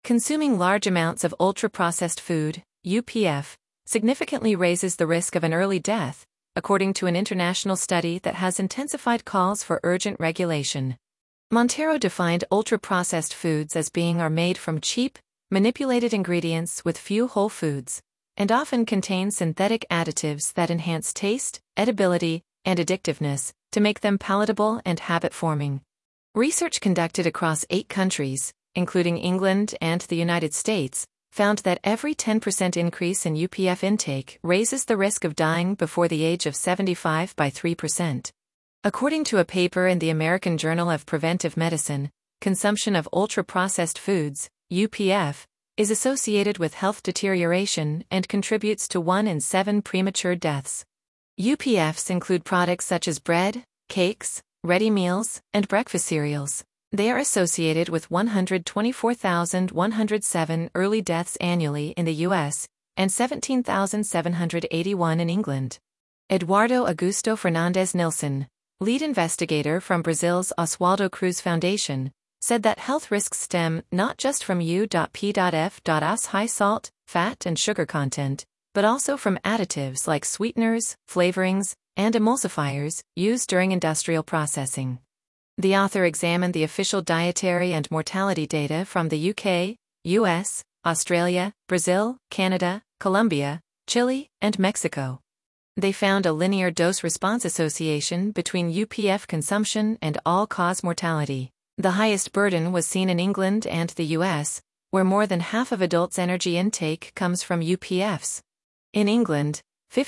Consuming large amounts of ultra-processed food, UPF, significantly raises the risk of an early death, according to an international study that has intensified calls for urgent regulation. Montero defined ultra-processed foods as being are made from cheap, manipulated ingredients with few whole foods, and often contain synthetic additives that enhance taste, edibility, and addictiveness, to make them palatable and habit-forming. Research conducted across 8 countries, including England and the United States, found that every 10% increase in UPF intake raises the risk of dying before the age of 75 by 3%. According to a paper in the American Journal of Preventive Medicine, consumption of ultra-processed foods, UPF, is associated with health deterioration and contributes to 1 in 7 premature deaths. UPFs include products such as bread, cakes, ready meals, and breakfast cereals. They are associated with 124,107 early deaths annually in the U.S. and 17,781 in England. Eduardo Augusto Fernandes Nilsson, lead investigator from Brazil's Oswaldo Cruz Foundation, said that health risks stem not just from U.P.F.'s high salt, fat, and sugar content, but also from additives like sweeteners, flavorings, and emulsifiers used during industrial processing. The author examined the official dietary and mortality data from the UK, US, Australia, Brazil, Canada, Colombia, Chile, and Mexico. They found a linear dose-response association between UPF consumption and all-cause mortality. The highest burden was seen in England and the US, where more than half of adults' energy intake comes from UPFs. In England,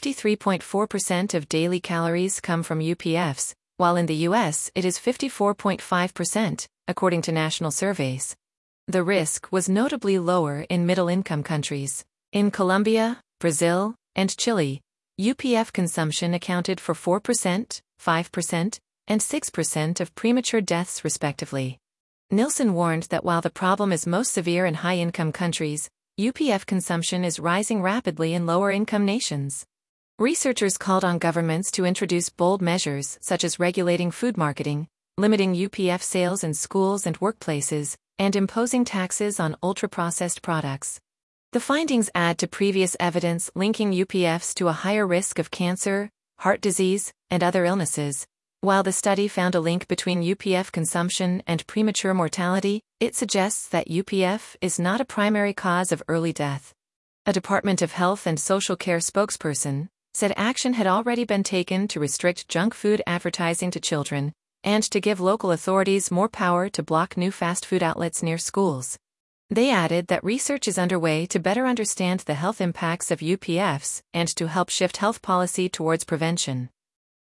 53.4% of daily calories come from UPFs, while in the US it is 54.5%, according to national surveys. The risk was notably lower in middle-income countries. In Colombia, Brazil, and Chile, UPF consumption accounted for 4%, 5%, and 6% of premature deaths respectively. Nilsson warned that while the problem is most severe in high-income countries, UPF consumption is rising rapidly in lower-income nations. Researchers called on governments to introduce bold measures such as regulating food marketing, limiting UPF sales in schools and workplaces, and imposing taxes on ultra-processed products. The findings add to previous evidence linking UPFs to a higher risk of cancer, heart disease, and other illnesses. While the study found a link between UPF consumption and premature mortality, it suggests that UPF is not a primary cause of early death. A Department of Health and Social Care spokesperson said action had already been taken to restrict junk food advertising to children, and to give local authorities more power to block new fast food outlets near schools. They added that research is underway to better understand the health impacts of UPFs and to help shift health policy towards prevention.